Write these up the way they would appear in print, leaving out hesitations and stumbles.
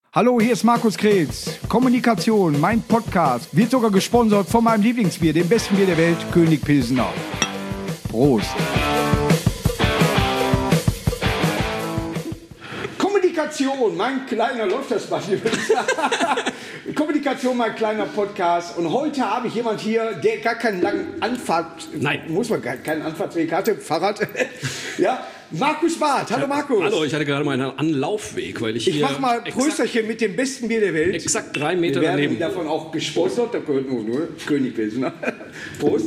Hallo, hier ist Markus Kretz. Kommunikation, mein Podcast, wird sogar gesponsert von meinem Lieblingsbier, dem besten Bier der Welt, König Pilsener. Prost. Kommunikation, mein kleiner, läuft das was? Kommunikation, mein kleiner Podcast. Und heute habe ich jemand hier, der gar keinen langen keinen Anfahrtsweg hatte, Fahrrad. Ja, Markus Barth. Hallo Markus. Hallo, ich hatte gerade mal einen Anlaufweg, weil ich mach mal Prösterchen mit dem besten Bier der Welt. Exakt 3 Meter Wir daneben. werden davon auch gesponsert, da gehört nur König Pilsener. Prost.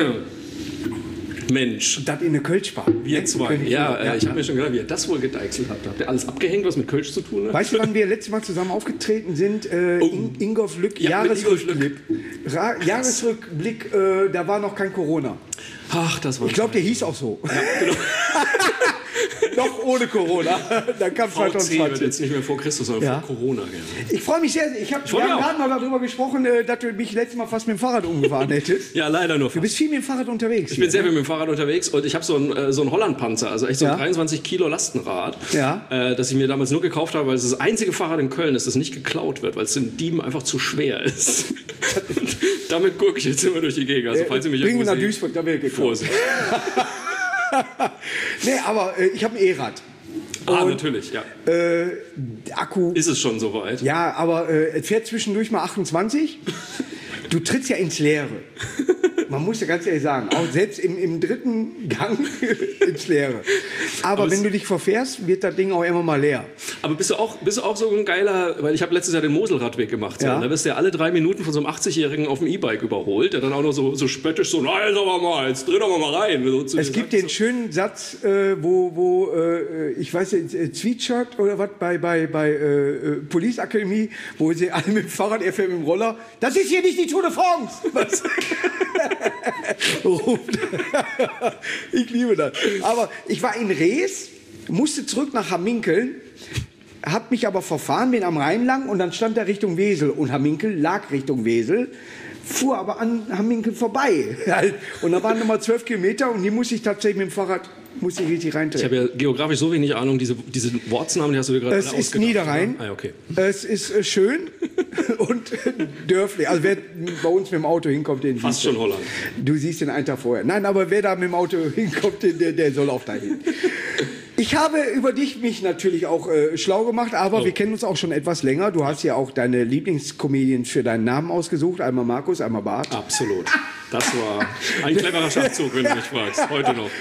Mensch. Das in eine Kölschbar. Wir zwei. Ja, ich habe mir schon gedacht, wie ihr das wohl gedeichselt habt. Habt ihr alles abgehängt, was mit Kölsch zu tun hat? Weißt du, wann wir letztes Mal zusammen aufgetreten sind? Ingolf Lück, Ja, Jahresrückblick. Jahresrückblick, da war noch kein Corona. Ach, das war. Ich glaube, der hieß auch so. Ja, genau. Noch ohne Corona. Dann kam VC 2020. wird jetzt nicht mehr vor Christus, sondern vor Corona. Ja. Ich freue mich sehr. Wir haben gerade mal darüber gesprochen, dass du mich letztes Mal fast mit dem Fahrrad umgefahren hättest. Ja, leider nur. Du bist viel mit dem Fahrrad unterwegs. Ich bin sehr viel mit dem Fahrrad unterwegs und ich habe so einen Hollandpanzer, also echt so ein 23 Kilo Lastenrad, das ich mir damals nur gekauft habe, weil es das einzige Fahrrad in Köln ist, das nicht geklaut wird, weil es den Dieben einfach zu schwer ist. Damit gucke ich jetzt immer durch die Gegend. Also, falls ihr mich bringen wir nach Duisburg, da wird geklaut. Vorsicht. Nee, aber ich habe ein E-Rad. Natürlich, ja. Akku. Ist es schon soweit? Ja, aber es fährt zwischendurch mal 28. Du trittst ja ins Leere. Man muss ja ganz ehrlich sagen, auch selbst im dritten Gang ins Leere. Aber wenn du dich verfährst, wird das Ding auch immer mal leer. Aber bist du auch so ein geiler, weil ich habe letztes Jahr den Moselradweg gemacht. So, und da wirst du ja alle 3 Minuten von so einem 80-Jährigen auf dem E-Bike überholt, der dann auch noch so spöttisch so, nein, sag mal, jetzt dreh doch mal rein. So, es gibt den schönen Satz, ich weiß nicht, Sweatshirt oder was, bei Police Akademie, wo sie alle mit dem Fahrrad, er fährt mit dem Roller. Das ist hier nicht die Tour de France. Was? Ich liebe das. Aber ich war in Rees, musste zurück nach Hamminkeln, hab mich aber verfahren, bin am Rhein lang und dann stand er Richtung Wesel und Hamminkel lag Richtung Wesel, fuhr aber an Hamminkel vorbei. Und da waren nochmal 12 Kilometer und die musste ich tatsächlich mit dem Fahrrad richtig reintreten. Ich habe ja geografisch so wenig Ahnung, diese Wortsnamen, die hast du dir gerade ausgedacht. Es ist Niederrhein. Ah, okay. Es ist schön und dörflich. Also wer bei uns mit dem Auto hinkommt, den fast schon Holland. Du siehst den einen Tag vorher. Nein, aber wer da mit dem Auto hinkommt, der soll auch dahin. Ich habe über dich mich natürlich auch schlau gemacht, aber wir kennen uns auch schon etwas länger. Du hast ja auch deine Lieblingscomedians für deinen Namen ausgesucht. Einmal Markus, einmal Barth. Absolut. Das war ein cleverer Schachzug, wenn du mich fragst. Heute noch.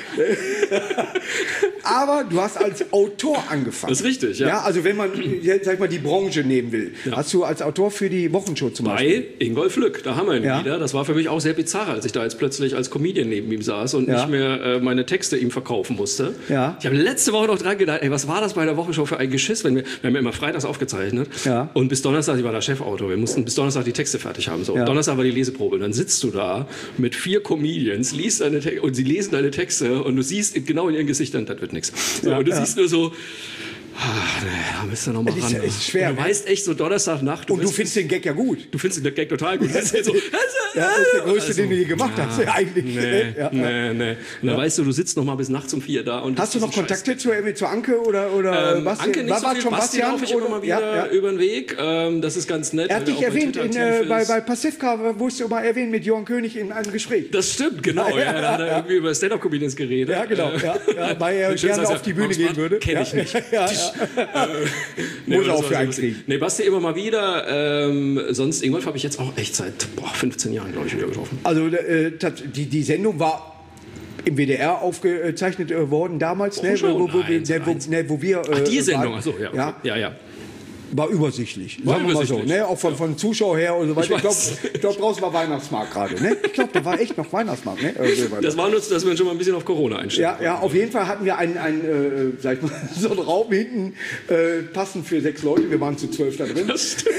Aber du hast als Autor angefangen. Das ist richtig, ja. Ja, also wenn man, sag mal, die Branche nehmen will, hast du als Autor für die Wochenshow zum Beispiel. Bei Ingolf Lück, da haben wir ihn wieder. Das war für mich auch sehr bizarr, als ich da jetzt plötzlich als Comedian neben ihm saß und nicht mehr meine Texte ihm verkaufen musste. Ja. Ich habe letzte Woche noch dran gedacht, ey, was war das bei der Wochenshow für ein Geschiss? Wir haben ja immer freitags aufgezeichnet. Ja. Und bis Donnerstag, ich war da Chefautor, wir mussten bis Donnerstag die Texte fertig haben. So. Ja. Donnerstag war die Leseprobe. Und dann sitzt du da mit 4 Comedians, liest und sie lesen deine Texte und du siehst genau in ihren Gesichtern, das wird nichts. So, und du siehst nur so, da müsst ihr noch mal ran. Ist schwer. Und du weißt echt so Donnerstagnacht. Und du findest den Gag ja gut. Du findest den Gag total gut. Das ist der größte, den du je gemacht hast. Eigentlich. Nee. Und dann weißt du sitzt noch mal bis nachts um 4 da. Und hast du noch Kontakte zur Anke oder Bastian? Anke nicht so viel. Bastian laufe ich immer mal wieder über den Weg. Das ist ganz nett. Er hat dich erwähnt bei Passivka, wurdest du mal erwähnt mit Johann König in einem Gespräch. Das stimmt, genau. Da hat er irgendwie über Stand-Up-Comedians geredet. Ja, genau. Weil er gerne auf die Bühne gehen würde. Kenn ich nicht. Muss auch für einen kriegen. Nee, Basti immer mal wieder. Sonst Ingolf habe ich jetzt auch echt seit 15 Jahren, glaube ich, wieder getroffen. Also die Sendung war im WDR aufgezeichnet worden damals, wo wir... Ach, die Sendung, achso, ja. War übersichtlich, sagen wir mal so, ne? Auch von Zuschauer her und so weiter. Ich glaube, draußen war Weihnachtsmarkt gerade, ne? Ich glaube, da war echt noch Weihnachtsmarkt, ne? Das war nur, dass wir schon mal ein bisschen auf Corona einstellen. Ja, auf jeden Fall hatten wir sag ich mal, so einen Raum hinten, passend für 6 Leute. Wir waren zu 12 da drin. Das stimmt.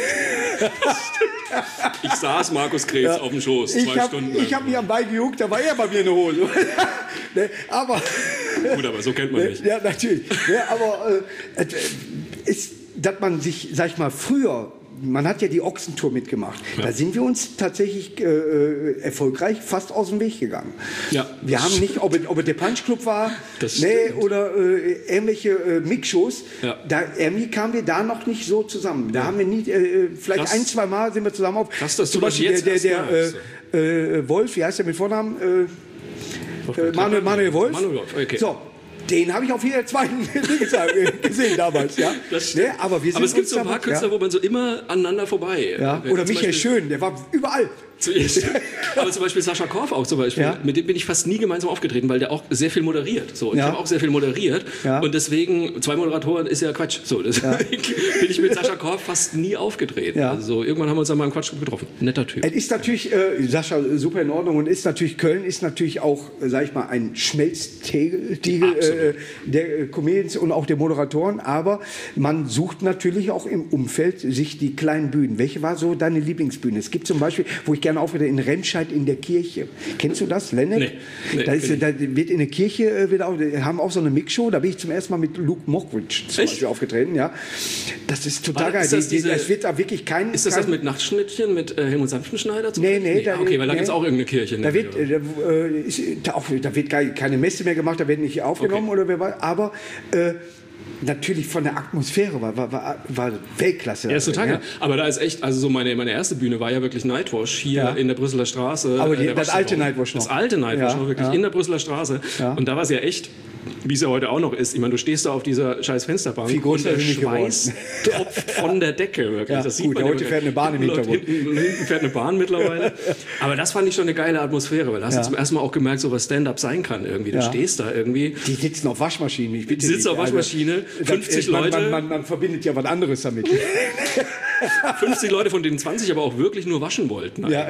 Ich saß Markus Kretz auf dem Schoß, 2 Stunden lang. Ich habe mich am Bein gejuckt, da war er bei mir in der Hose. Ne? Aber... Gut, aber so kennt man nicht. Ja, natürlich. Ja, aber dass man sich, sag ich mal, früher man hat ja die Ochsentour mitgemacht. Ja. Da sind wir uns tatsächlich erfolgreich fast aus dem Weg gegangen. Ja. Wir haben nicht, ob es der Punch-Club war, oder irgendwelche Mix-Shows, irgendwie kamen wir da noch nicht so zusammen. Da haben wir nie, vielleicht ein, zwei Mal sind wir zusammen auf. Krass, dass zum Beispiel der Wolf, wie heißt der mit Vornamen? Manuel Wolf. Okay. So. Den habe ich auf jeder zweiten gesehen damals, ja. Das stimmt. Aber es gibt so ein paar Künstler, wo man so immer aneinander vorbei. Ja. Oder Michael Schön, der war überall. Aber zum Beispiel Sascha Korf auch zum Beispiel, mit dem bin ich fast nie gemeinsam aufgetreten, weil der auch sehr viel moderiert. So, ich habe auch sehr viel moderiert und deswegen, 2 Moderatoren ist ja Quatsch. So, deswegen bin ich mit Sascha Korf fast nie aufgetreten. Ja. Also irgendwann haben wir uns dann mal im Quatschclub getroffen. Netter Typ. Es ist natürlich, Sascha, super in Ordnung und ist natürlich, Köln ist natürlich auch, sag ich mal, ein Schmelztiegel der Comedians und auch der Moderatoren, aber man sucht natürlich auch im Umfeld sich die kleinen Bühnen. Welche war so deine Lieblingsbühne? Es gibt zum Beispiel, wo ich gerne aufgetreten in Remscheid in der Kirche. Kennst du das, Lennart? Nee, da wird in der Kirche haben auch so eine Mixshow. Da bin ich zum ersten Mal mit Luke Mockridge zum Beispiel aufgetreten. Ja, das ist total geil. Es wird da wirklich kein. Ist das mit Nachtschnittchen mit Helmut Sanftenschneider? Nee. Okay, weil da gibt es auch irgendeine Kirche. Da wird keine Messe mehr gemacht. Da wird nicht aufgenommen aber natürlich von der Atmosphäre war Weltklasse. Ja, ist total geil. Aber da ist echt, also so meine erste Bühne war ja wirklich Nightwash hier in der Brüsseler Straße. Aber das alte Nightwash noch. Das alte Nightwash noch, wirklich in der Brüsseler Straße. Ja. Und da war es ja echt, wie es ja heute auch noch ist. Ich meine, du stehst da auf dieser scheiß Fensterbank und der Schweiß tropft von der Decke. Wirklich. Ja, das sieht man heute fährt eine Bahn im Hintergrund. Hinten fährt eine Bahn mittlerweile. Aber das fand ich schon eine geile Atmosphäre, weil da hast du zum ersten Mal auch gemerkt, so was Stand-up sein kann irgendwie. Du stehst da irgendwie. Die sitzen auf Waschmaschinen. Die sitzen auf Waschmaschine, 50 Leute. Man verbindet ja was anderes damit. 50 Leute, von denen 20 aber auch wirklich nur waschen wollten. Ja.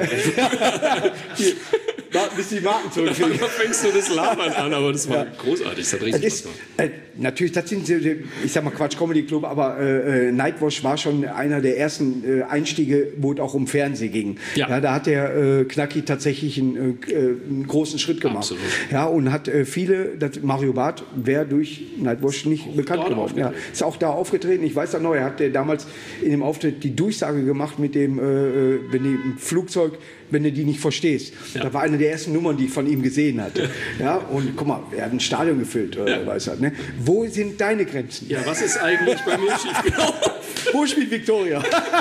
Bis die Marken zurückkriegen. Da fängst du das Labern an, aber das war großartig. Das hat richtig Spaß gemacht. Natürlich, das sind, ich sag mal Quatsch Comedy Club, aber Nightwash war schon einer der ersten Einstiege, wo es auch um Fernsehen ging. Ja. Da hat der Knacki tatsächlich einen großen Schritt gemacht. Absolut. Ja, und hat Mario Barth wäre durch Nightwash nicht bekannt geworden. Ja, ist auch da aufgetreten. Ich weiß noch, er hat damals in dem Auftritt die Durchsage gemacht mit dem, wenn die im Flugzeug, wenn du die nicht verstehst. Ja. Da war eine der ersten Nummern, die ich von ihm gesehen hatte. Ja, und guck mal, er hat ein Stadion gefüllt. Weiß halt, ne? Wo sind deine Grenzen? Ja, was ist eigentlich bei mir schiefgelaufen? Wo spielt Victoria?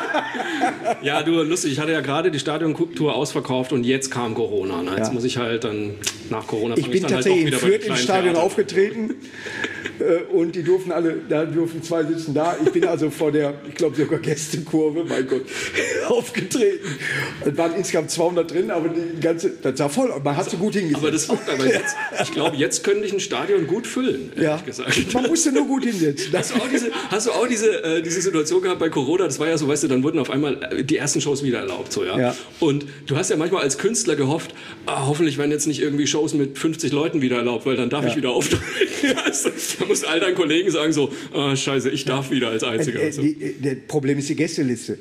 Ja, du, lustig, ich hatte ja gerade die Stadiontour ausverkauft und jetzt kam Corona. Ne? Jetzt muss ich halt dann nach Corona... Ich bin tatsächlich in Fürth im Stadion aufgetreten und die durften alle, da durften 2 sitzen da. Ich bin also vor der, ich glaube sogar Gästekurve, mein Gott, aufgetreten. Es waren insgesamt 200 drin, aber die ganze, das sah voll, man hat so gut hingesetzt. Aber das auch, aber jetzt, ich glaube, jetzt könnte ich ein Stadion gut füllen, ehrlich gesagt. Man musste nur gut hinsetzen. Hast du auch diese Situation gehabt bei Corona? Das war ja so, weißt du, dann wurden auf einmal die ersten Shows wieder erlaubt. So, ja? Und du hast ja manchmal als Künstler gehofft, hoffentlich werden jetzt nicht irgendwie Shows mit 50 Leuten wieder erlaubt, weil dann darf ich wieder auftreten. Da musst all deinen Kollegen sagen so, scheiße, ich darf wieder als Einziger. Das Problem ist die Gästeliste.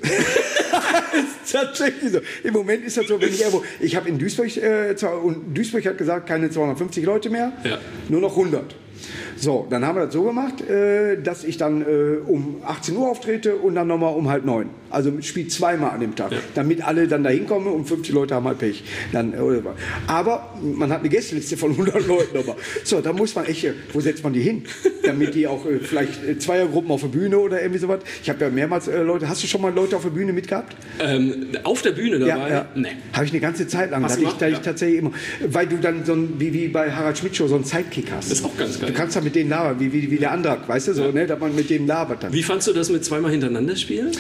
Ist tatsächlich so. Im Moment ist das so, wenn ich habe in Duisburg, und Duisburg hat gesagt, keine 250 Leute mehr, nur noch 100. So, dann haben wir das so gemacht, dass ich dann um 18 Uhr auftrete und dann nochmal um 8:30. Also spielt zweimal an dem Tag, damit alle dann da hinkommen und 50 Leute haben halt Pech. Aber man hat eine Gästeliste von 100 Leuten nochmal. So, da muss man echt, wo setzt man die hin? Damit die auch vielleicht Zweiergruppen auf der Bühne oder irgendwie sowas. Ich habe ja mehrmals Leute, hast du schon mal Leute auf der Bühne mitgehabt? Auf der Bühne dabei? Ja. Nee. Habe ich eine ganze Zeit lang. Da ich tatsächlich immer, weil du dann so wie bei Harald Schmidt Show so einen Sidekick hast. Das ist auch ganz geil. Du kannst dann mit denen labern, wie der Andrak, weißt du, so, ne, dass man mit dem labert dann. Wie fandst du das mit zweimal hintereinander spielen?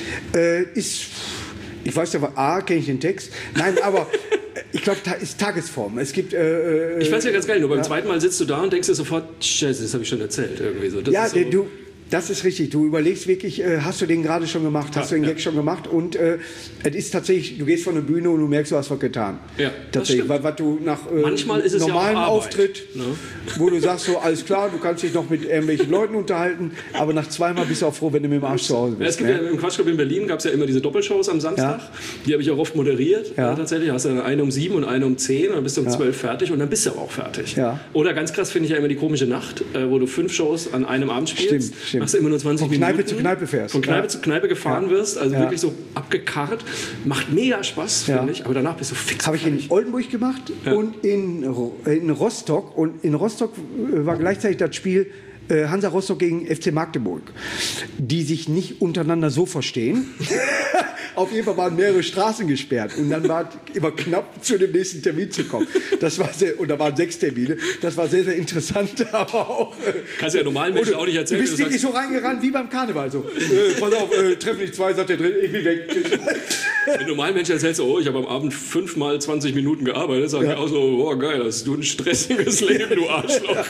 Ich weiß ja, kenne ich den Text. Nein, aber ich glaube, da ist Tagesform. Es gibt. Ich fand's ja ganz geil, nur beim zweiten Mal sitzt du da und denkst dir sofort, Scheiße, das habe ich schon erzählt. Irgendwie so. Das ist so. Das ist richtig. Du überlegst wirklich, hast du den gerade schon gemacht? Hast du den Gag schon gemacht? Und es ist tatsächlich, du gehst von der Bühne und du merkst, du hast was getan. Ja, tatsächlich. Weil was du nach manchmal ist es normalen ja Auftritt, ne? Wo du sagst, so alles klar, du kannst dich noch mit irgendwelchen Leuten unterhalten, aber nach zweimal bist du auch froh, wenn du mit dem Arsch zu Hause bist. Es gibt ja im Quatschclub in Berlin gab es ja immer diese Doppelshows am Samstag. Ja. Die habe ich auch oft moderiert. Ja. Tatsächlich hast du dann eine um 7 und eine um 10 und dann bist du um 12 fertig und dann bist du aber auch fertig. Ja. Oder ganz krass finde ich ja immer die komische Nacht, wo du 5 Shows an einem Abend spielst. Stimmt. Machst du immer nur 20 Minuten. Minuten. Von Kneipe zu Kneipe fährst. Von Kneipe zu Kneipe gefahren wirst, also wirklich so abgekarrt. Macht mega Spaß, finde ich, aber danach bist du fix. Habe ich in Oldenburg gemacht und in Rostock. Und in Rostock war gleichzeitig das Spiel Hansa Rostock gegen FC Magdeburg, die sich nicht untereinander so verstehen. Auf jeden Fall waren mehrere Straßen gesperrt und dann war es immer knapp, zu dem nächsten Termin zu kommen. Das war und da waren 6 Termine. Das war sehr, sehr interessant, aber auch... Kannst ja normalen Menschen auch nicht erzählen. Du bist wirklich so reingerannt wie beim Karneval. So, pass auf, treffen dich 2, sagt der Dritte, ich bin weg. Den normalen Menschen erzählst du, ich habe am Abend 5 mal 20 Minuten gearbeitet, sag ich auch so, oh geil, hast du ein stressiges Leben, du Arschloch.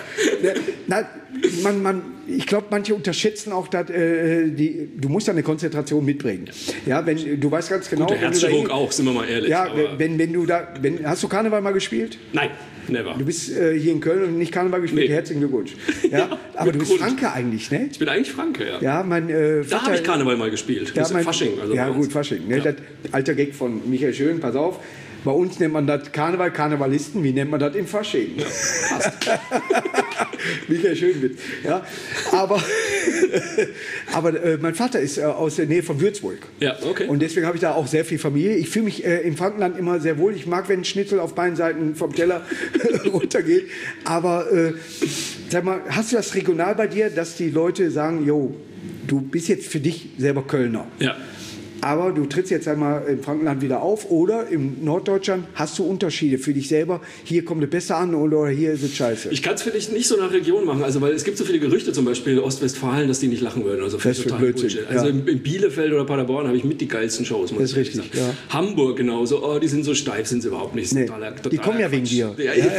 Ich glaube, manche unterschätzen auch, dass du musst ja eine Konzentration mitbringen. Ja, wenn du weißt ganz genau. Guter Herzchirurg auch, sind wir mal ehrlich. Ja, hast du Karneval mal gespielt? Nein, never. Du bist hier in Köln und nicht Karneval gespielt. Nee. Herzlichen Glückwunsch. Ja, aber du bist Franke eigentlich, ne? Ich bin eigentlich Franke, ja. Ja, mein da habe ich Karneval mal gespielt. Das ist Fasching. Also ja, gut, Fasching. Ne? Das alter Gag von Michael Schön, pass auf. Bei uns nennt man das Karneval, Karnevalisten. Wie nennt man das in Fasching? Ja, passt. Michael Schönwitz. Ja, aber mein Vater ist aus der Nähe von Würzburg. Ja, okay. Und deswegen habe ich da auch sehr viel Familie. Ich fühle mich im Frankenland immer sehr wohl. Ich mag, wenn ein Schnitzel auf beiden Seiten vom Teller runtergeht. Aber sag mal, hast du das regional bei dir, dass die Leute sagen, jo, du bist jetzt für dich selber Kölner? Ja. Aber du trittst jetzt einmal im Frankenland wieder auf oder im Norddeutschland hast du Unterschiede für dich selber. Hier kommt es besser an oder hier ist es scheiße. Ich kann es für dich nicht so nach Region machen, also weil es gibt so viele Gerüchte, zum Beispiel in Ostwestfalen, dass die nicht lachen würden. Also das ist total Blödsinn. Also in Bielefeld oder Paderborn habe ich mit die geilsten Shows. Das ist richtig. Ja. Hamburg genauso. Oh, die sind so steif, sind sie überhaupt nicht. Nee, die kommen ja wegen dir.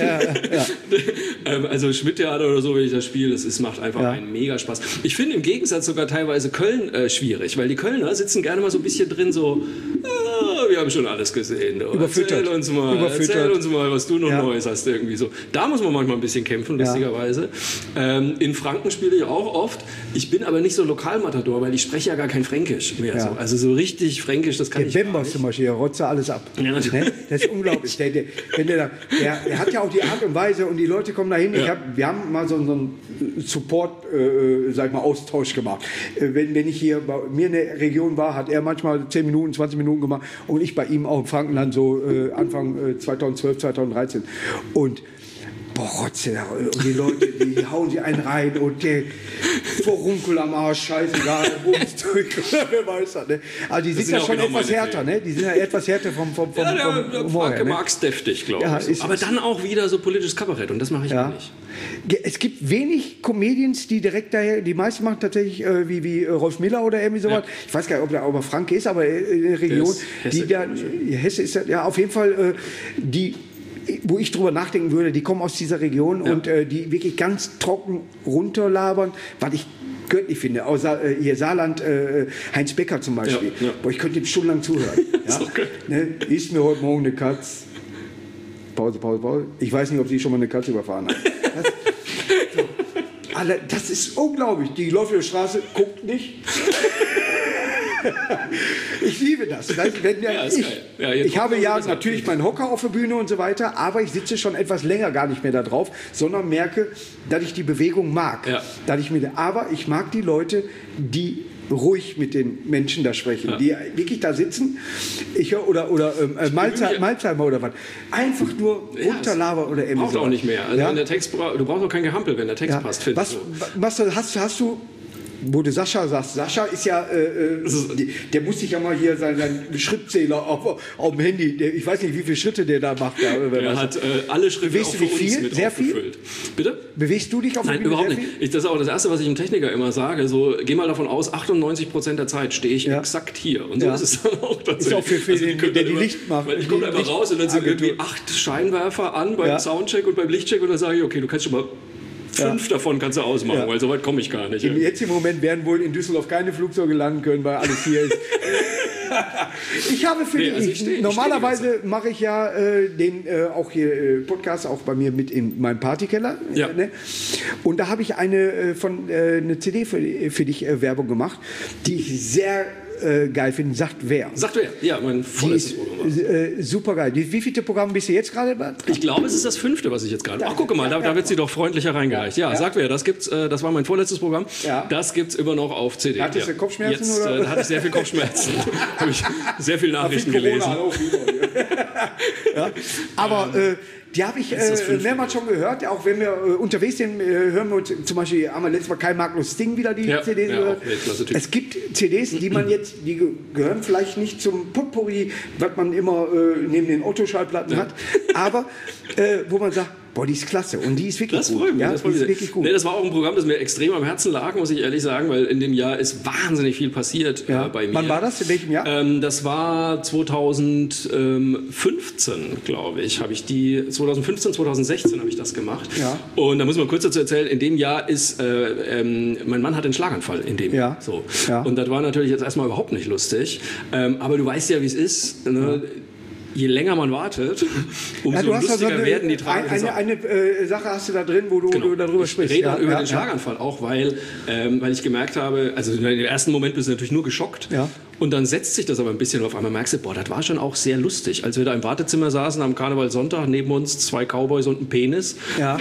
Also Schmidt-Theater oder so, wenn ich das spiele, es macht einfach einen mega Spaß. Ich finde im Gegensatz sogar teilweise Köln schwierig, weil die Kölner sitzen gerne mal so ein bisschen drin, so, wir haben schon alles gesehen. Erzähl uns mal, was du noch Neues hast irgendwie so. Da muss man manchmal ein bisschen kämpfen, lustigerweise. In Franken spiele ich auch oft. Ich bin aber nicht so Lokalmatador, weil ich spreche ja gar kein Fränkisch mehr. So. Also so richtig Fränkisch, das kann ich nicht. Der Bembers zum Beispiel, der rotzt alles ab. Ja, ne? Das ist unglaublich. Der hat ja auch die Art und Weise und die Leute kommen dahin. Wir haben mal so einen Support, sag ich mal, Austausch gemacht. Wenn ich hier bei mir in der Region war, hat er manchmal 10 Minuten, 20 Minuten gemacht und ich bei ihm auch im Frankenland so Anfang 2012, 2013. Und Rotze, und die Leute, die hauen sie einen rein und der Vorunkel am Arsch, scheißegal, Bums durch, wer weiß das, ne? Also die sind ja schon etwas härter, ne? Die sind ja etwas härter vom der Franke mag's deftig, glaube ich. Aber dann auch wieder so politisches Kabarett und das mache ich auch nicht. Es gibt wenig Comedians, die direkt daher, die meisten machen tatsächlich wie Rolf Miller oder irgendwie sowas. Ja. Ich weiß gar nicht, ob der auch Franke ist, aber in der Region, Hesse ist ja auf jeden Fall wo ich drüber nachdenken würde, die kommen aus dieser Region und die wirklich ganz trocken runterlabern, was ich göttlich finde. Außer hier Saarland, Heinz Becker zum Beispiel. Ja. Boah, ich könnte ihm stundenlang zuhören. Ja? Okay. Ne? Ist mir heute Morgen eine Katz. Pause. Ich weiß nicht, ob sie schon mal eine Katze überfahren hat. Das ist unglaublich. Die läuft auf der Straße, guckt nicht. Ich liebe das. Ich habe natürlich meinen Hocker auf der Bühne und so weiter, aber ich sitze schon etwas länger gar nicht mehr da drauf, sondern merke, dass ich die Bewegung mag. Ja. Aber ich mag die Leute, die ruhig mit den Menschen da sprechen, die wirklich da sitzen, Malzheimer oder was, einfach nur runterlabern oder ähnliches. Braucht auch nicht mehr. Also wenn der Text, du brauchst auch kein Gehampel, wenn der Text passt. Hast du wo du Sascha sagst, Sascha ist ja, der muss sich ja mal hier seinen Schrittzähler auf dem Handy, ich weiß nicht, wie viele Schritte der da macht. Der hat alle Schritte auch für uns mit sehr aufgefüllt. Bitte? Bewegst du dich auf der Bühne? Nein, überhaupt nicht. Das ist auch das Erste, was ich dem Techniker immer sage, so, geh mal davon aus, 98% der Zeit stehe ich exakt hier. Und so ist es dann auch tatsächlich. Ist auch für den, der die Licht macht. Weil ich komme einfach raus und dann sind irgendwie 8 Scheinwerfer an beim Soundcheck und beim Lichtcheck und dann sage ich, okay, du kannst schon mal 5 davon kannst du ausmachen, weil so weit komme ich gar nicht. Im jetzigen Moment werden wohl in Düsseldorf keine Flugzeuge landen können, weil alle 4 ist. Ich habe normalerweise mache ich ja auch hier Podcast, auch bei mir mit in meinem Partykeller. Ne? Und da habe ich eine CD für dich Werbung gemacht, die ich sehr geil finde, sagt wer. Sagt wer? Ja, mein vorletztes Programm. Super geil. Wie viele Programme bist du jetzt gerade? Ich glaube, es ist das 5., was ich jetzt gerade... Ach, guck mal, da wird sie doch freundlicher reingereicht. Ja, sagt wer, das war mein vorletztes Programm. Ja. Das gibt's immer noch auf CD. Hattest du Kopfschmerzen? Jetzt, oder? Da hatte ich sehr viel Kopfschmerzen. Habe ich sehr viele Nachrichten gelesen. Ja. Aber die habe ich mehrmals schon gehört. Auch wenn wir unterwegs sind, hören wir uns, zum Beispiel haben wir letztes Mal Kai Magnus Sting wieder die CDs gehört. Es gibt CDs, die man jetzt, die gehören vielleicht nicht zum Potpourri, was man immer neben den Otto-Schallplatten hat, aber wo man sagt, boah, die ist klasse und die ist wirklich das gut. Freut mich, ja, das freut mich. wirklich gut. Nee, das war auch ein Programm, das mir extrem am Herzen lag, muss ich ehrlich sagen, weil in dem Jahr ist wahnsinnig viel passiert bei mir. Wann war das? In welchem Jahr? Das war 2015, glaube ich. 2015, 2016 habe ich das gemacht. Ja. Und da muss man kurz dazu erzählen, in dem Jahr ist, mein Mann hat einen Schlaganfall in dem Jahr. So. Ja. Und das war natürlich jetzt erstmal überhaupt nicht lustig. Aber du weißt ja, wie es ist. Ne? Ja. Je länger man wartet, umso lustiger werden die Tragenden. Eine Sache hast du da drin, wo du darüber sprichst. Ich rede über den Schlaganfall auch, weil ich gemerkt habe, also im ersten Moment bist du natürlich nur geschockt. Ja. Und dann setzt sich das aber ein bisschen und auf einmal merkst du, boah, das war schon auch sehr lustig. Als wir da im Wartezimmer saßen am Karnevalssonntag, neben uns 2 Cowboys und ein Penis. Ja.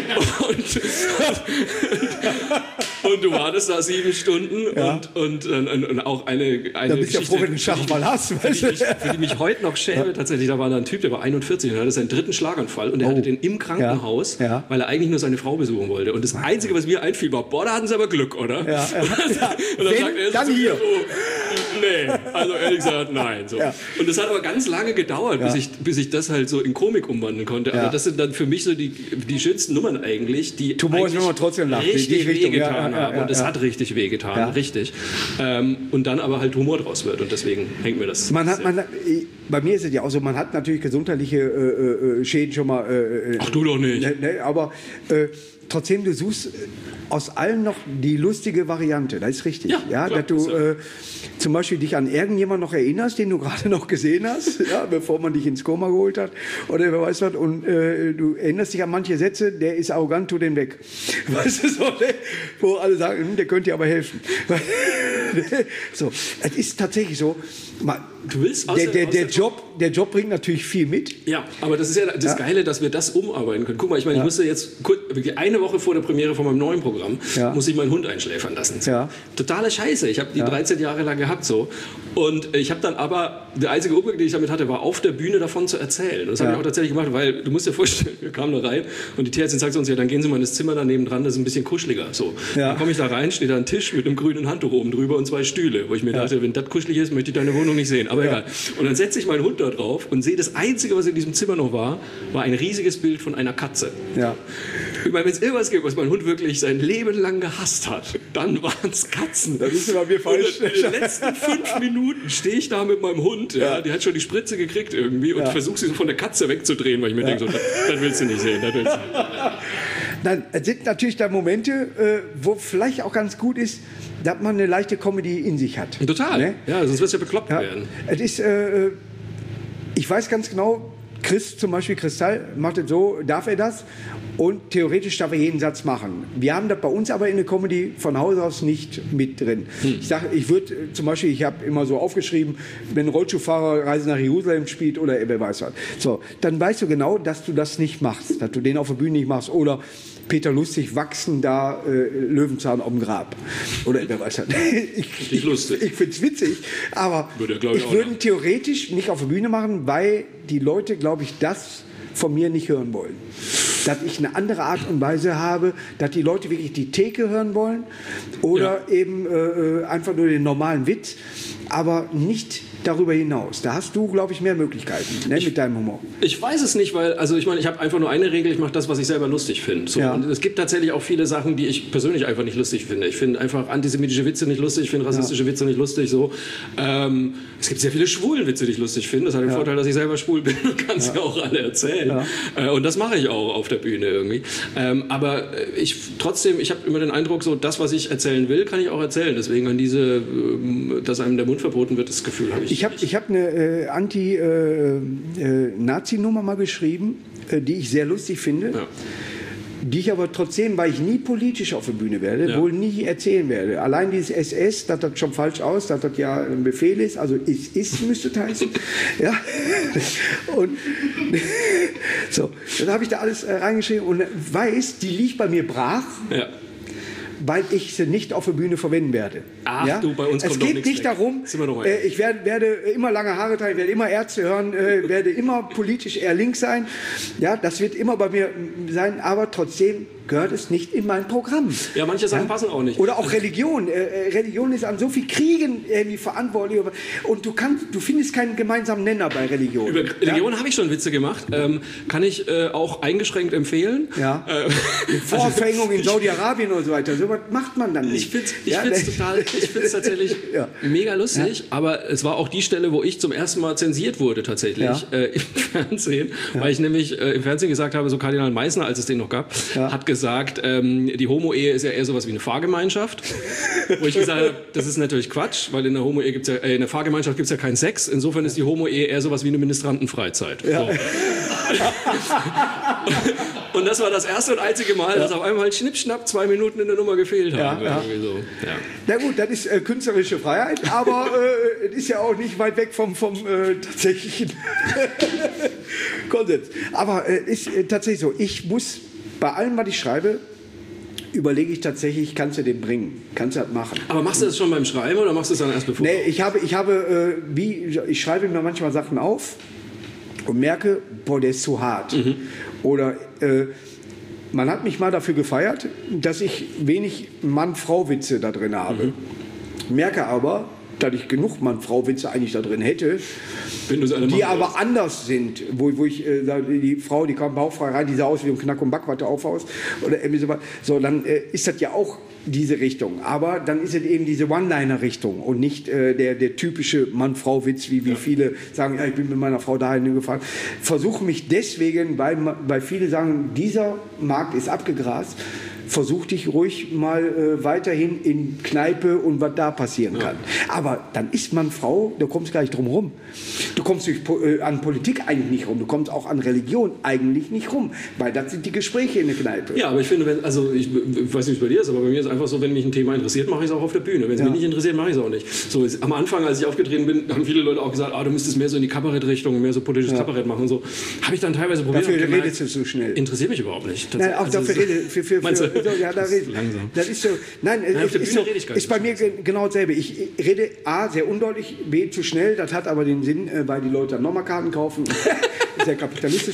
Und du wartest da 7 Stunden und auch eine da bist Geschichte, ja froh, wenn du Schach mal hast. Für die mich heute noch schäme, tatsächlich, da war da ein Typ, der war 41 und hatte seinen 3. Schlaganfall und der hatte den im Krankenhaus, weil er eigentlich nur seine Frau besuchen wollte. Und das Einzige, was mir einfiel, war, boah, da hatten sie aber Glück, oder? Ja. Und dann sagt er, dann hier. Nee, also ehrlich gesagt, nein. So. Ja. Und das hat aber ganz lange gedauert, bis ich das halt so in Komik umwandeln konnte. Aber das sind dann für mich so die schönsten Nummern eigentlich, die Tumor ist, wenn man trotzdem lacht, richtig wehgetan haben. Und es hat richtig wehgetan, richtig. Und dann aber halt Humor draus wird. Und deswegen hängt mir das. Bei mir ist es ja auch so, man hat natürlich gesundheitliche Schäden schon mal. Ach, du doch nicht. Aber trotzdem, du suchst aus allen noch die lustige Variante. Das ist richtig. Ja, klar, dass du zum Beispiel dich an irgendjemanden noch erinnerst, den du gerade noch gesehen hast, bevor man dich ins Koma geholt hat oder wer weiß was. Und du erinnerst dich an manche Sätze, der ist arrogant, tu den weg. Weißt du, so, wo alle sagen, der könnte dir aber helfen. So, es ist tatsächlich so. Du willst der Job bringt natürlich viel mit. Ja, aber das ist ja das Geile, dass wir das umarbeiten können. Guck mal, ich musste jetzt eine Woche vor der Premiere von meinem neuen Programm, muss ich meinen Hund einschläfern lassen. So. Ja. Totale Scheiße. Ich habe die 13 Jahre lang gehabt so. Und ich habe dann aber, die einzige Rubrik, die ich damit hatte, war auf der Bühne davon zu erzählen. Und das habe ich auch tatsächlich gemacht, weil du musst dir vorstellen, wir kamen da rein und die Tierärztin sagt uns, ja, dann gehen Sie mal in das Zimmer daneben dran, das ist ein bisschen kuscheliger. So. Dann komme ich da rein, steht da ein Tisch mit einem grünen Handtuch oben drüber und 2 Stühle, wo ich mir dachte, wenn das kuschelig ist, möchte ich deine Wohnung nicht sehen. Aber egal. Und dann setze ich meinen Hund da drauf und sehe, das Einzige, was in diesem Zimmer noch war ein riesiges Bild von einer Katze. Ja. Ich meine, wenn es irgendwas gibt, was mein Hund wirklich sein Leben lang gehasst hat, dann waren es Katzen. Da bist du bei mir falsch. Und in den letzten 5 Minuten stehe ich da mit meinem Hund, die hat schon die Spritze gekriegt irgendwie und versuche sie so von der Katze wegzudrehen, weil ich mir denke, so, das willst du nicht sehen. Das willst du nicht. Nein, es sind natürlich da Momente, wo vielleicht auch ganz gut ist, dass man eine leichte Comedy in sich hat. Total. Ne? Ja, sonst wirst du ja bekloppt werden. Es ist, ich weiß ganz genau, zum Beispiel Kristall macht es so, darf er das? Und theoretisch darf er jeden Satz machen. Wir haben das bei uns aber in der Comedy von Hause aus nicht mit drin. Ich würde zum Beispiel, ich habe immer so aufgeschrieben, wenn ein Rollschuhfahrer Reise nach Jerusalem spielt oder wer weiß was. So, dann weißt du genau, dass du das nicht machst, dass du den auf der Bühne nicht machst oder Peter Lustig wachsen da Löwenzahn auf dem Grab. Oder wer weiß was. Ich finde es witzig, aber ich würde theoretisch nicht auf der Bühne machen, weil die Leute, glaube ich, das von mir nicht hören wollen. Dass ich eine andere Art und Weise habe, dass die Leute wirklich die Theke hören wollen oder eben einfach nur den normalen Witz, aber nicht darüber hinaus. Da hast du, glaube ich, mehr Möglichkeiten mit deinem Humor. Ich weiß es nicht, weil, also ich meine, ich habe einfach nur eine Regel, ich mache das, was ich selber lustig finde. So, und es gibt tatsächlich auch viele Sachen, die ich persönlich einfach nicht lustig finde. Ich finde einfach antisemitische Witze nicht lustig, ich finde rassistische Witze nicht lustig. So. Es gibt sehr viele schwulen Witze, die ich lustig finde. Das hat den Vorteil, dass ich selber schwul bin und kann sie auch alle erzählen. Und das mache ich auch auf der Bühne irgendwie. Aber ich habe immer den Eindruck, so das, was ich erzählen will, kann ich auch erzählen. Deswegen an diese, dass einem der Mund verboten wird, das Gefühl habe ich. Ich habe eine Anti-Nazi-Nummer mal geschrieben, die ich sehr lustig finde. die ich aber trotzdem, weil ich nie politisch auf der Bühne werde, wohl nie erzählen werde. Allein dieses SS, das schon falsch aus, dass das ja ein Befehl ist, also ist müsste heißen. Ja. Und so, dann habe ich da alles reingeschrieben und weiß, die liegt bei mir brach. Ja. Weil ich sie nicht auf der Bühne verwenden werde. Ach ja? Du, bei uns kommt es geht nicht darum, ich werde immer lange Haare tragen, werde immer Ärzte hören, werde immer politisch eher links sein. Ja, das wird immer bei mir sein, aber trotzdem gehört es nicht in mein Programm. Ja, manche Sachen passen auch nicht. Oder auch Religion. Religion ist an so viel Kriegen irgendwie verantwortlich. Und du findest keinen gemeinsamen Nenner bei Religion. Über Religion habe ich schon Witze gemacht. Kann ich auch eingeschränkt empfehlen. Ja. Vorfängung in Saudi-Arabien und so weiter. So was macht man dann nicht. Ich finde es tatsächlich mega lustig. Ja. Aber es war auch die Stelle, wo ich zum ersten Mal zensiert wurde tatsächlich im Fernsehen. Ja. Weil ich nämlich im Fernsehen gesagt habe, so Kardinal Meissner, als es den noch gab, hat gesagt, die Homo-Ehe ist ja eher sowas wie eine Fahrgemeinschaft. Wo ich gesagt habe, das ist natürlich Quatsch, weil in der Homo-Ehe gibt's in der Fahrgemeinschaft gibt es ja keinen Sex. Insofern ist die Homo-Ehe eher sowas wie eine Ministrantenfreizeit. Ja. So. Und das war das erste und einzige Mal, dass auf einmal schnippschnapp 2 Minuten in der Nummer gefehlt haben. So. Na gut, das ist künstlerische Freiheit, aber es ist ja auch nicht weit weg vom tatsächlichen Konsens. Aber ist tatsächlich so, ich muss bei allem, was ich schreibe, überlege ich tatsächlich, kannst du den bringen? Kannst du das machen? Aber machst du das schon beim Schreiben oder machst du es dann erst bevor? Nee, ich schreibe mir manchmal Sachen auf und merke, boah, der ist zu hart. Mhm. Oder man hat mich mal dafür gefeiert, dass ich wenig Mann-Frau-Witze da drin habe. Mhm. Merke aber, dass ich genug Mann-Frau-Witze eigentlich da drin hätte, die aber anders sind, wo ich die Frau, die kam bauchfrei rein, die sah aus wie ein Knack- und Backwatte aufhaus oder irgendwie sowas. So, dann ist das ja auch diese Richtung. Aber dann ist es eben diese One-Liner-Richtung und nicht der typische Mann-Frau-Witz, wie viele sagen, ja, ich bin mit meiner Frau dahin gefahren. Versuche mich deswegen, weil viele sagen, dieser Markt ist abgegrast, versuch dich ruhig mal weiterhin in Kneipe und was da passieren kann. Aber dann ist man Frau, da kommst du gar nicht drum rum. Du kommst an Politik eigentlich nicht rum, du kommst auch an Religion eigentlich nicht rum, weil das sind die Gespräche in der Kneipe. Ja, aber ich finde, ich weiß nicht, wie es bei dir ist, aber bei mir ist einfach so, wenn mich ein Thema interessiert, mache ich es auch auf der Bühne. Wenn es mich nicht interessiert, mache ich es auch nicht. So, am Anfang, als ich aufgetreten bin, haben viele Leute auch gesagt, du müsstest mehr so in die Kabarettrichtung, mehr so politisches Kabarett machen und so. Habe ich dann teilweise probiert. Dafür redest du so schnell. Interessiert mich überhaupt nicht. Nein, auch dafür meinst du? Langsam. Das ist so. Nein, ist bei mir genau dasselbe. Ich rede A, sehr undeutlich, B, zu schnell. Das hat aber den Sinn, weil die Leute dann nochmal Karten kaufen. Sehr kapitalistisch.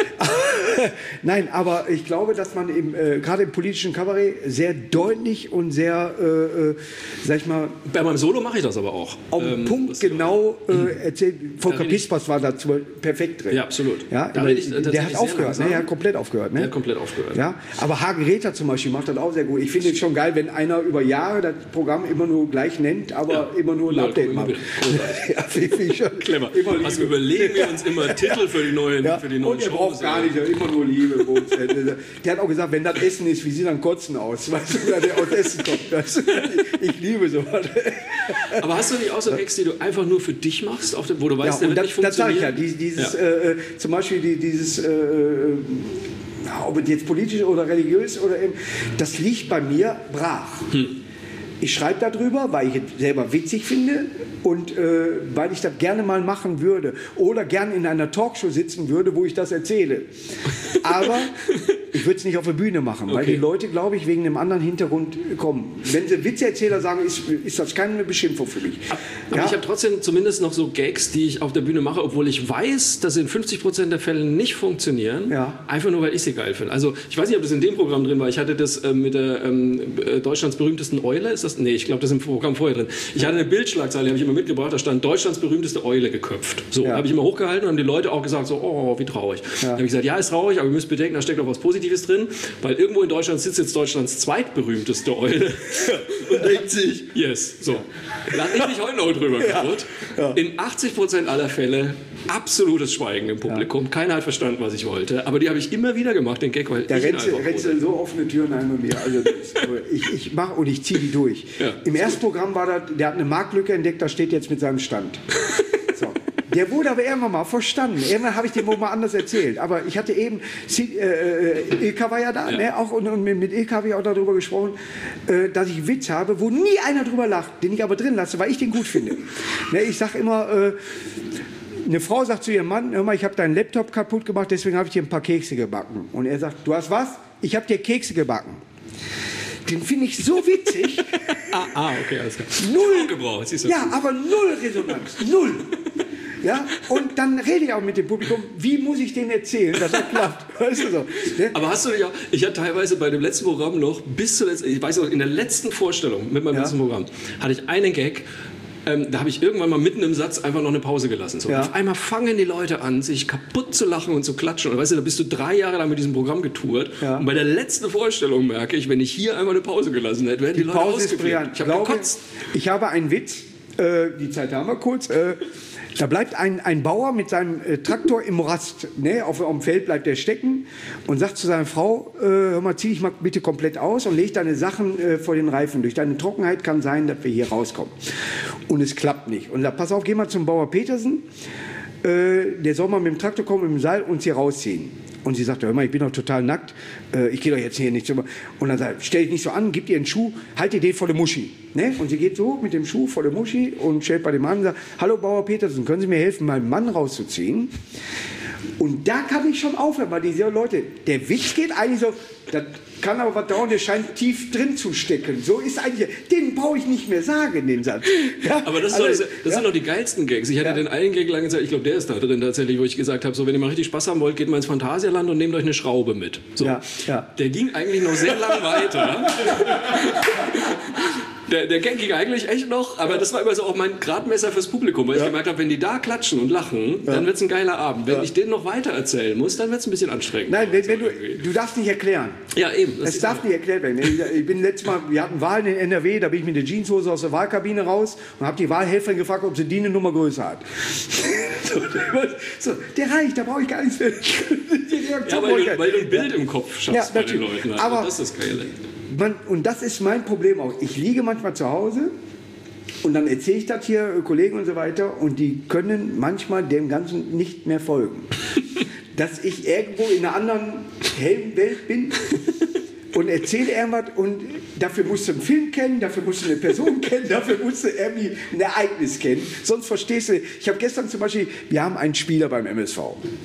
Nein, aber ich glaube, dass man gerade im politischen Kabarett sehr deutlich und sehr, sag ich mal... Bei meinem Solo mache ich das aber auch. Auf den Punkt genau erzählt. Volker Pispers war dazu perfekt drin. Ja, absolut. Ja, der hat aufgehört. Ne? Er hat komplett aufgehört. Ne? Der hat komplett aufgehört. Ja? Aber Hagen Räther zum Beispiel macht das auch sehr gut. Ich finde es schon geil, wenn einer über Jahre das Programm immer nur gleich nennt, aber immer nur ein Update macht. Ja, finde ich schon clever. Also überlegen wir uns immer Titel für die neuen und er braucht gar nicht, immer nur Liebe. Der hat auch gesagt, wenn das Essen ist, wie sieht dann Kotzen aus? Weißt du, der aus Essen kommt. Ich liebe sowas. Aber hast du nicht auch so Gags, die du einfach nur für dich machst, wo du weißt, der wird nicht funktionieren? Das sage ich ja. Zum Beispiel dieses... ob es jetzt politisch oder religiös oder das liegt bei mir brach. Ich schreibe darüber, weil ich es selber witzig finde und weil ich das gerne mal machen würde oder gerne in einer Talkshow sitzen würde, wo ich das erzähle. Aber ich würde es nicht auf der Bühne machen, weil die Leute, glaube ich, wegen einem anderen Hintergrund kommen. Wenn sie Witzeerzähler sagen, ist das keine Beschimpfung für mich. Aber ich habe trotzdem zumindest noch so Gags, die ich auf der Bühne mache, obwohl ich weiß, dass sie in 50% der Fälle nicht funktionieren. Ja. Einfach nur, weil ich sie geil finde. Also ich weiß nicht, ob das in dem Programm drin war. Ich hatte das mit der Deutschlands berühmtesten Eule. Ist das? Nee, ich glaube, das ist im Programm vorher drin. Ich hatte eine Bildschlagzeile, die habe ich immer mitgebracht. Da stand Deutschlands berühmteste Eule geköpft. So, habe ich immer hochgehalten und haben die Leute auch gesagt, so, oh, wie traurig. Da habe ich gesagt, ja, ist traurig, aber ihr müsst bedenken, da steckt auch was Positives drin, weil irgendwo in Deutschland sitzt jetzt Deutschlands zweitberühmteste Eule und denkt sich, yes, so. Da habe ich mich heute noch drüber kaputt. In 80% aller Fälle absolutes Schweigen im Publikum. Keiner hat verstanden, was ich wollte. Aber die habe ich immer wieder gemacht, den Gag, weil da rennst du so offene Türen ein bei mir. Also ich mache und ich ziehe die durch. Ja. Im ersten Programm war das, der hat eine Marktlücke entdeckt, da steht jetzt mit seinem Stand. So. Der wurde aber irgendwann mal verstanden. Irgendwann habe ich dem mal anders erzählt. Aber ich hatte eben, Ilka war ja da, ne? Auch, und mit Ilka habe ich auch darüber gesprochen, dass ich einen Witz habe, wo nie einer drüber lacht, den ich aber drin lasse, weil ich den gut finde. Ne? Ich sage immer, eine Frau sagt zu ihrem Mann, hör mal, ich habe deinen Laptop kaputt gemacht, deswegen habe ich dir ein paar Kekse gebacken. Und er sagt, du hast was? Ich habe dir Kekse gebacken. Den finde ich so witzig. Okay, alles klar. Null. Gebraucht, siehst du. Ja, aber null Resonanz. Null. Ja, und dann rede ich auch mit dem Publikum, wie muss ich dem erzählen, dass er klappt. Weißt du so, ne? Aber hast du dich auch, ich hatte teilweise bei dem letzten Programm noch, bis zuletzt, ich weiß noch, in der letzten Vorstellung mit meinem letzten Programm, hatte ich einen Gag, da habe ich irgendwann mal mitten im Satz einfach noch eine Pause gelassen. So. Auf einmal fangen die Leute an, sich kaputt zu lachen und zu klatschen. Und weißt du, da bist du 3 Jahre lang mit diesem Programm getourt. Ja. Und bei der letzten Vorstellung merke ich, wenn ich hier einmal eine Pause gelassen hätte, wären die Leute ausgeflippt. Ich habe gekotzt. Ich habe einen Witz, die Zeit haben wir kurz. Da bleibt ein Bauer mit seinem Traktor im Morast, ne? Auf dem Feld bleibt er stecken und sagt zu seiner Frau, hör mal, zieh dich mal bitte komplett aus und leg deine Sachen vor den Reifen. Durch deine Trockenheit kann sein, dass wir hier rauskommen. Und es klappt nicht. Und da, pass auf, geh mal zum Bauer Petersen, der soll mal mit dem Traktor kommen, mit dem Seil uns hier rausziehen. Und sie sagt, hör mal, ich bin doch total nackt, ich gehe doch jetzt hier nicht zu... Und dann sagt, stell dich nicht so an, gib dir einen Schuh, halt dir den vor der Muschi. Ne? Und sie geht so mit dem Schuh vor der Muschi und stellt bei dem Mann und sagt, hallo Bauer Petersen, können Sie mir helfen, meinen Mann rauszuziehen? Und da kann ich schon aufhören, weil diese Leute, der Witz geht eigentlich so, das kann aber was dauern, der scheint tief drin zu stecken. So ist eigentlich, den brauche ich nicht mehr sagen, den Satz. Ja? Aber das sind doch die geilsten Gags. Ich hatte den einen Gag lange Zeit, ich glaube, der ist da drin tatsächlich, wo ich gesagt habe, so, wenn ihr mal richtig Spaß haben wollt, geht mal ins Phantasialand und nehmt euch eine Schraube mit. So. Der ging eigentlich noch sehr lang weiter. Der Gag ging eigentlich echt noch, aber das war immer so auch mein Gradmesser fürs Publikum, weil ich gemerkt habe, wenn die da klatschen und lachen, dann wird es ein geiler Abend. Wenn ich den noch weiter erzählen muss, dann wird es ein bisschen anstrengend. Nein, wenn du darfst nicht erklären. Ja, eben. Es darf nicht erklärt werden. Ich bin letztes Mal, wir hatten Wahlen in NRW, da bin ich mit der Jeanshose aus der Wahlkabine raus und habe die Wahlhelferin gefragt, ob sie die eine Nummer größer hat. So, der reicht, da brauche ich gar nichts mehr. Weil du ein Bild im Kopf schaffst bei den Leuten. Also, aber das ist das Geile. Und das ist mein Problem auch. Ich liege manchmal zu Hause und dann erzähle ich das hier Kollegen und so weiter und die können manchmal dem Ganzen nicht mehr folgen. Dass ich irgendwo in einer anderen hellen Welt bin und erzähle irgendwas und dafür musst du einen Film kennen, dafür musst du eine Person kennen, dafür musst du irgendwie ein Ereignis kennen. Sonst verstehst du. Ich habe gestern zum Beispiel, wir haben einen Spieler beim MSV.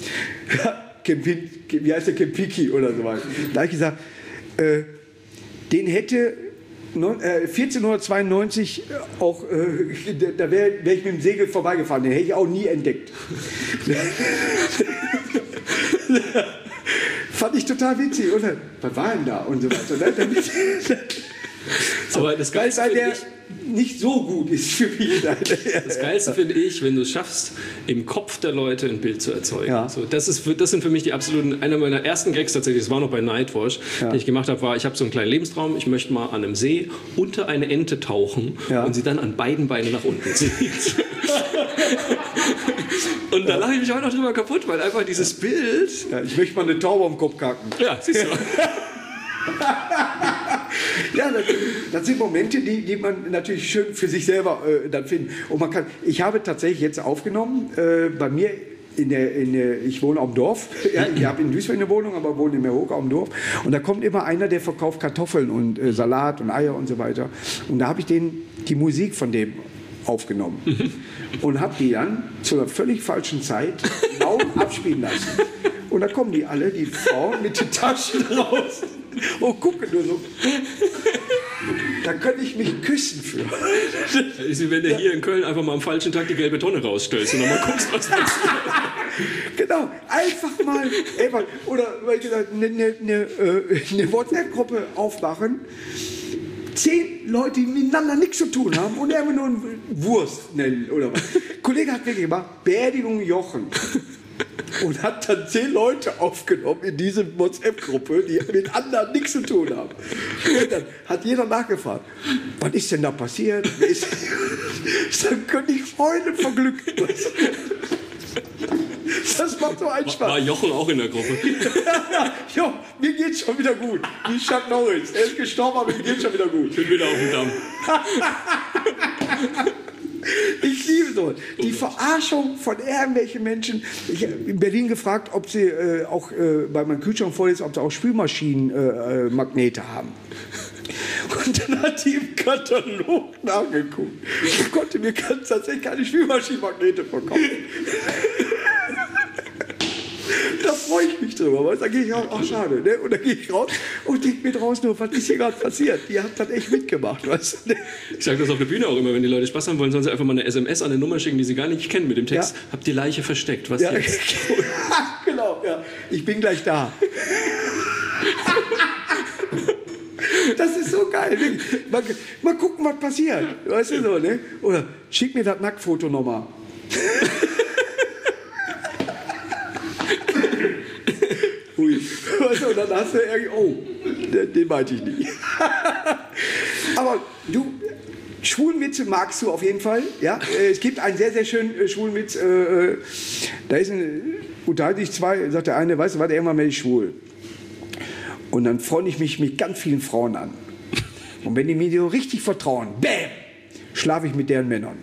Wie heißt der? Kempiki oder so weiter. Da habe ich gesagt, den hätte 1492 auch, da wäre ich mit dem Segel vorbeigefahren, den hätte ich auch nie entdeckt. Fand ich total witzig, oder? Was war denn da? Und so weiter. Aber das Geilste weil der nicht so gut ist für mich. Das Geilste finde ich, wenn du es schaffst, im Kopf der Leute ein Bild zu erzeugen. Ja. So, das sind für mich die absoluten, einer meiner ersten Gags tatsächlich, das war noch bei Nightwash, den ich gemacht habe, war, ich habe so einen kleinen Lebenstraum, ich möchte mal an einem See unter eine Ente tauchen und sie dann an beiden Beinen nach unten ziehen. Und da lache ich mich heute noch drüber kaputt, weil einfach dieses Bild... Ja, ich möchte mal eine Taube am Kopf kacken. Ja, siehst du. Ja, das sind Momente, die man natürlich schön für sich selber dann finden. Und ich habe tatsächlich jetzt aufgenommen, bei mir ich wohne am Dorf, ja, ich habe in Duisburg eine Wohnung, aber wohne in Meerhoek am Dorf. Und da kommt immer einer, der verkauft Kartoffeln und Salat und Eier und so weiter. Und da habe ich die Musik von dem aufgenommen und habe die dann zu einer völlig falschen Zeit laut abspielen lassen. Und da kommen die alle, die Frauen mit den Taschen raus und gucken nur so. Da könnte ich mich küssen für. Ist wie wenn du hier in Köln einfach mal am falschen Tag die gelbe Tonne rausstellst und dann mal guckst, was passiert. Genau, einfach mal, oder eine WhatsApp-Gruppe aufmachen. 10 Leute, die miteinander nichts zu tun haben und einfach nur eine Wurst nennen oder was. Ein Kollege hat wirklich gemacht, Beerdigung Jochen. Und hat dann 10 Leute aufgenommen in diese WhatsApp-Gruppe, die mit anderen nichts zu tun haben. Und dann hat jeder nachgefragt, was ist denn da passiert? Dann könnte ich heulen vor Glück. Das macht so einen Spaß. War Jochen auch in der Gruppe? Jo, mir geht's schon wieder gut. Wie Chuck Norris. Er ist gestorben, aber mir geht's schon wieder gut. Ich bin wieder auf dem Damm. Ich liebe so. Die Verarschung von irgendwelchen Menschen. Ich habe in Berlin gefragt, ob sie auch, weil mein Kühlschrank voll ist, ob sie auch Spülmaschinenmagnete haben. Und dann hat die im Katalog nachgeguckt. Ich konnte mir tatsächlich keine Spülmaschinenmagnete verkaufen. Da freue ich mich drüber, weil da gehe ich raus, ach schade, ne? Und dann gehe ich raus und denke mir draußen nur, was ist hier gerade passiert? Die hat das echt mitgemacht, weißt du? Ich sage das auf der Bühne auch immer, wenn die Leute Spaß haben wollen, sollen sie einfach mal eine SMS an eine Nummer schicken, die sie gar nicht kennen mit dem Text, habt die Leiche versteckt, was ja, jetzt? Genau, ja, ich bin gleich da. Das ist so geil. Mal gucken, was passiert. Weißt du so, ne? Oder schick mir das Nacktfoto nochmal. Ui. Weißt du, und dann hast du irgendwie, oh, den meinte ich nicht. Aber du, Schwulenwitze magst du auf jeden Fall. Ja? Es gibt einen sehr, sehr schönen Schwulenwitz. Da ist unterhalte ich zwei, sagt der eine, weißt du was, irgendwann werde ich schwul. Und dann freue ich mich mit ganz vielen Frauen an. Und wenn die mir so richtig vertrauen, bäm, schlafe ich mit deren Männern.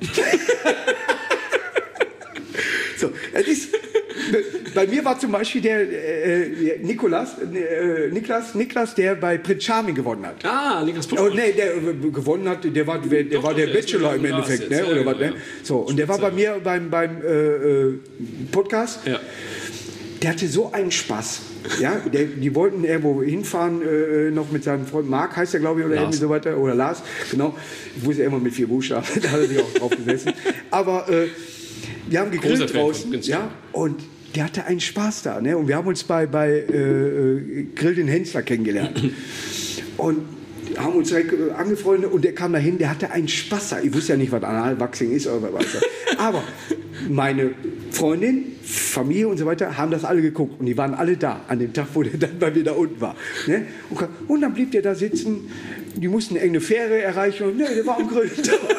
So, es ist, bei mir war zum Beispiel der Niklas, der bei Prince Charming gewonnen hat. Ah, Niklas Puchmann. Oh, nee, der gewonnen hat, der war der Bachelor im Endeffekt. Ne? Oder was, ne? So, und der war bei mir beim Podcast. Ja. Der hatte so einen Spaß. Ja, die wollten irgendwo hinfahren, noch mit seinem Freund Marc, heißt er, glaube ich, oder irgendwie so weiter, oder Lars, genau. Ich wusste immer mit 4 Buchstaben, da hat er sich auch drauf gesessen. Aber wir haben gegrillt draußen, ja, und der hatte einen Spaß da, ne? Und wir haben uns bei Grill den Hensler kennengelernt. Und haben uns direkt angefreundet und der kam dahin, der hatte einen Spaß da. Ich wusste ja nicht, was Analwachsing ist oder was. Aber meine Freundin, Familie und so weiter haben das alle geguckt und die waren alle da an dem Tag, wo der dann bei mir da unten war. Ne? Und dann blieb der da sitzen, die mussten irgendeine Fähre erreichen und ne, der war am Grill.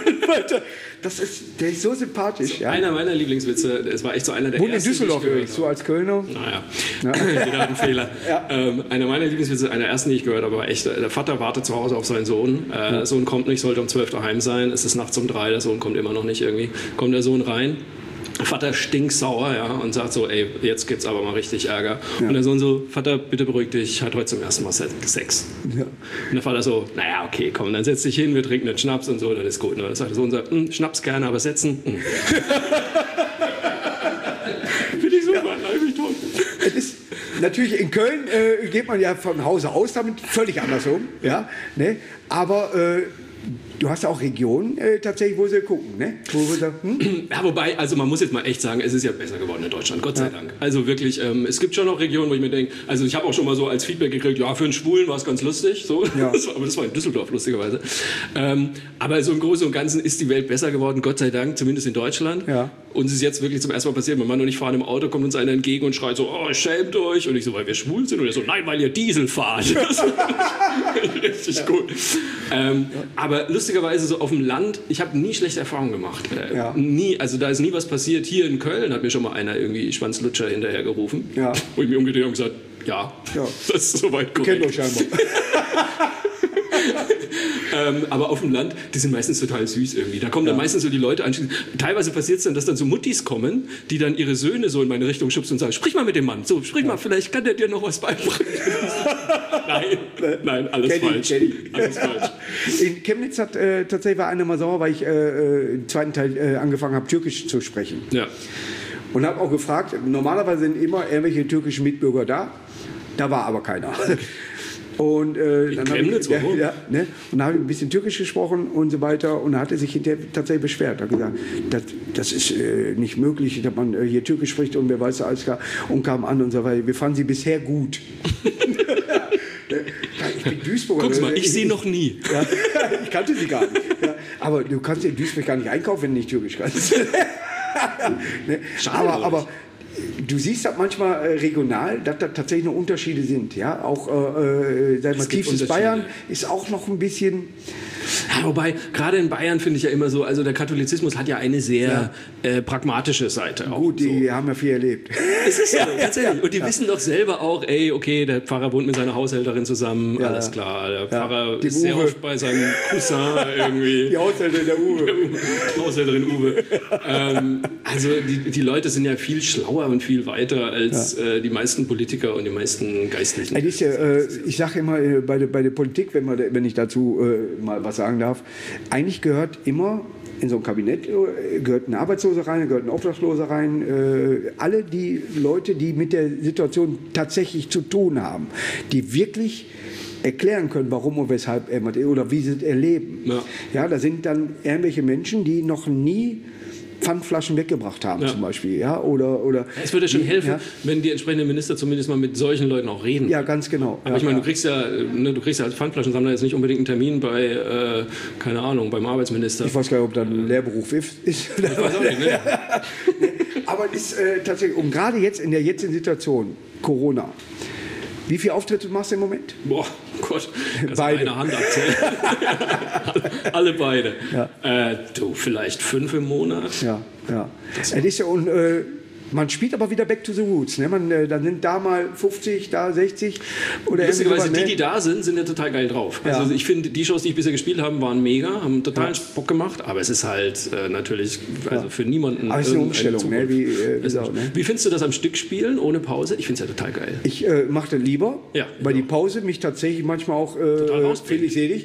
Der ist so sympathisch. So, ja. Einer meiner Lieblingswitze, es war echt so einer der ersten. In Düsseldorf übrigens, so als Kölner. Naja, jeder hat einen Fehler. Ja. Einer meiner Lieblingswitze, einer der ersten, die ich gehört habe, war echt, der Vater wartet zu Hause auf seinen Sohn. Der Sohn kommt nicht, sollte um 12 daheim sein, es ist nachts um 3, der Sohn kommt immer noch nicht irgendwie. Kommt der Sohn rein. Vater stinksauer, ja, und sagt so, ey, jetzt gibt's aber mal richtig Ärger. Ja. Und der Sohn so, Vater, bitte beruhig dich, ich hatte heute zum ersten Mal Sex. Ja. Und der Vater so, naja, okay, komm, dann setz dich hin, wir trinken einen Schnaps und so, das ist gut. Und dann sagt der Sohn, Schnaps gerne, aber setzen. Finde ich super, ich tot. Es ist natürlich in Köln geht man ja von Hause aus damit völlig anders um, ja, ne? Aber du hast ja auch Regionen tatsächlich, wo sie gucken, ne? Ja, wobei, also man muss jetzt mal echt sagen, es ist ja besser geworden in Deutschland, Gott sei Dank. Also wirklich, es gibt schon noch Regionen, wo ich mir denke, also ich habe auch schon mal so als Feedback gekriegt, ja, für einen Schwulen war es ganz lustig, so. Ja. Aber das war in Düsseldorf, lustigerweise. Aber so im Großen und Ganzen ist die Welt besser geworden, Gott sei Dank, zumindest in Deutschland. Ja. Und es ist jetzt wirklich zum ersten Mal passiert, mein Mann und ich fahren im Auto, kommt uns einer entgegen und schreit so, oh, schämt euch. Und ich so, weil wir schwul sind? Und er so, nein, weil ihr Diesel fahrt. Richtig gut. Aber lustigerweise so auf dem Land, ich habe nie schlechte Erfahrungen gemacht. Nie, also da ist nie was passiert. Hier in Köln hat mir schon mal einer irgendwie Schwanzlutscher hinterher gerufen. Ja. Wo ich mich umgedreht habe und gesagt, ja, das ist soweit korrekt. Kennt euch scheinbar. Aber auf dem Land, die sind meistens total süß irgendwie. Da kommen dann meistens so die Leute an. Teilweise passiert es dann, dass dann so Muttis kommen, die dann ihre Söhne so in meine Richtung schubsen und sagen, sprich mal mit dem Mann. So, sprich mal, vielleicht kann der dir noch was beibringen. Nein, alles falsch. Alles falsch. In Chemnitz hat tatsächlich war einer mal sauer, weil ich im zweiten Teil angefangen habe, Türkisch zu sprechen. Ja. Und habe auch gefragt, normalerweise sind immer irgendwelche türkischen Mitbürger da. Da war aber keiner. Und dann habe ich, ne? Und habe ich ein bisschen Türkisch gesprochen und so weiter. Und da hat er sich hinterher tatsächlich beschwert. Er hat gesagt, das ist nicht möglich, dass man hier Türkisch spricht und wer weiß alles klar. Und kam an und so weiter. Wir fanden sie bisher gut. Ich bin Duisburger. Guck mal, ich sehe noch nie. Ja, ich kannte sie gar nicht. Ja, aber du kannst in Duisburg gar nicht einkaufen, wenn du nicht Türkisch kannst. Ne? Aber du siehst das manchmal regional, dass da tatsächlich noch Unterschiede sind. Ja? Auch tiefstes Bayern ist auch noch ein bisschen Ja, wobei, gerade in Bayern finde ich ja immer so, also der Katholizismus hat ja eine sehr pragmatische Seite. Auch gut, die haben ja viel erlebt. Es ist so, tatsächlich. Und die wissen doch selber auch, ey, okay, der Pfarrer wohnt mit seiner Haushälterin zusammen, alles klar. Der Pfarrer ist sehr oft bei seinem Cousin irgendwie. Die Haushälterin der Uwe. Die Haushälterin Uwe. Also die Leute sind ja viel schlauer und viel weiter als die meisten Politiker und die meisten Geistlichen. Ich sage immer bei der Politik, wenn ich dazu mal was sagen darf, eigentlich gehört immer in so ein Kabinett gehört ein Arbeitsloser rein, gehört ein Obdachloser rein, alle die Leute, die mit der Situation tatsächlich zu tun haben, die wirklich erklären können, warum und weshalb oder wie sie es erleben. Ja, da sind dann irgendwelche Menschen, die noch nie Pfandflaschen weggebracht haben zum Beispiel. Ja, oder es würde schon helfen, wenn die entsprechenden Minister zumindest mal mit solchen Leuten auch reden. Ja, ganz genau. Aber ich meine, du kriegst ja als Pfandflaschensammler jetzt nicht unbedingt einen Termin bei, keine Ahnung, beim Arbeitsminister. Ich weiß gar nicht, ob das ein Lehrberuf ist. Ich weiß auch nicht, ne? Aber es ist tatsächlich, und gerade jetzt in der jetzigen Situation, Corona, wie viele Auftritte machst du im Moment? Boah, Gott, beide. Eine Hand abzählen. Alle beide. Du, vielleicht 5 im Monat. Ja. Es ist ja man spielt aber wieder back to the roots. Ne? Dann sind da mal 50, da 60. Oder lustigerweise, die da sind ja total geil drauf. Ja. Also ich finde, die Shows, die ich bisher gespielt habe, waren mega, haben total Bock gemacht. Aber es ist halt natürlich für niemanden. Aber es ist eine Umstellung. Ne? Wie findest du das am Stück spielen, ohne Pause? Ich finde es ja total geil. Ich mache das lieber, weil die Pause mich tatsächlich manchmal auch finde ich selig.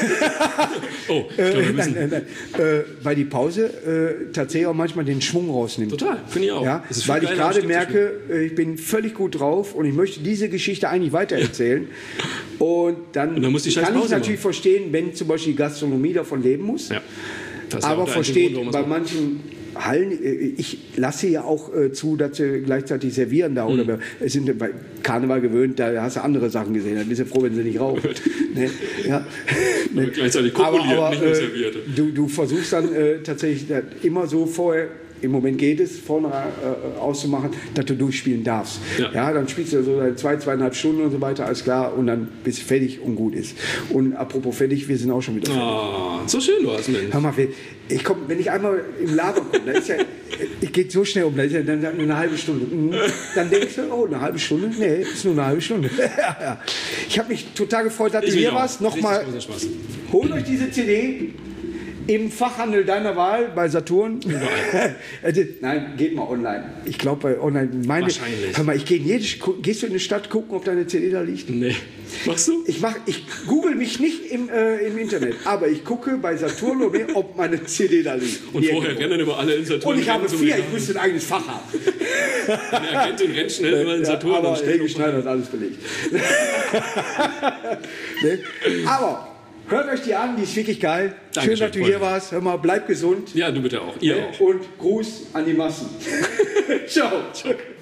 Oh, nein. Weil die Pause tatsächlich auch manchmal den Schwung rausnimmt. Total, finde ich auch. Ja? Weil ich gerade merke, ich bin völlig gut drauf und ich möchte diese Geschichte eigentlich weitererzählen. Und dann kann ich natürlich verstehen, wenn zum Beispiel die Gastronomie davon leben muss. Ja. Aber versteht bei manchen Hallen, ich lasse ja auch zu, dass sie gleichzeitig servieren da. Oder sind bei Karneval gewöhnt, da hast du andere Sachen gesehen. Dann bist du froh, wenn sie nicht rauchen. Ne? Ja. Ne? Gleichzeitig kopuliert, nicht nur serviert. Du versuchst dann tatsächlich immer so vorher. Im Moment geht es, vorne auszumachen, dass du durchspielen darfst. Ja, dann spielst du so 2,5 Stunden und so weiter, alles klar, und dann bist du fertig und gut ist. Und apropos fertig, wir sind auch schon wieder fertig. So schön, du hast, Mensch. Hör mal, wenn ich einmal im Laden komme, ich gehe so schnell um, da ist ja dann nur eine halbe Stunde. Dann denkst du, oh, eine halbe Stunde? Nee, ist nur eine halbe Stunde. Ich habe mich total gefreut, dass du hier warst. Nochmal, holt euch diese CD. Im Fachhandel deiner Wahl, bei Saturn. Nein, geht mal online. Ich glaube, bei online. Wahrscheinlich. Hör mal, gehst du in die Stadt gucken, ob deine CD da liegt? Nee. Machst du? Ich google mich nicht im Internet, aber ich gucke bei Saturn, ob meine CD da liegt. Und vorher rennen immer alle in Saturn. Und ich habe 4, ich müsste ein eigenes Fach haben. Der Agentin rennt schnell immer in Saturn. Aber Helge Schneider hat alles belegt. Ne? Aber hört euch die an, die ist wirklich geil. Schön, dass du hier warst. Hör mal, bleib gesund. Ja, du bitte auch. Ihr auch. Und Gruß an die Massen. Ciao.